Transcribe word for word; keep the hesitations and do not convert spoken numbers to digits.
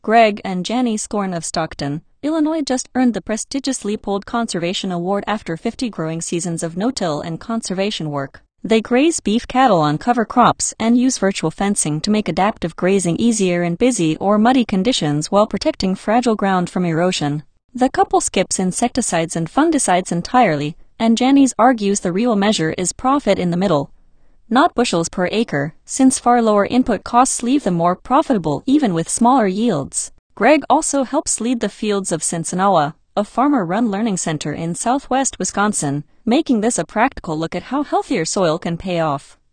Greg and Janie Scorn of Stockton, Illinois just earned the prestigious Leopold Conservation Award after fifty growing seasons of no-till and conservation work. They graze beef cattle on cover crops and use virtual fencing to make adaptive grazing easier in busy or muddy conditions while protecting fragile ground from erosion. The couple skips insecticides and fungicides entirely, and Janice argues the real measure is profit in the middle, not bushels per acre, since far lower input costs leave them more profitable even with smaller yields. Greg also helps lead the fields of Cinsonawa, a farmer-run learning center in southwest Wisconsin, making this a practical look at how healthier soil can pay off.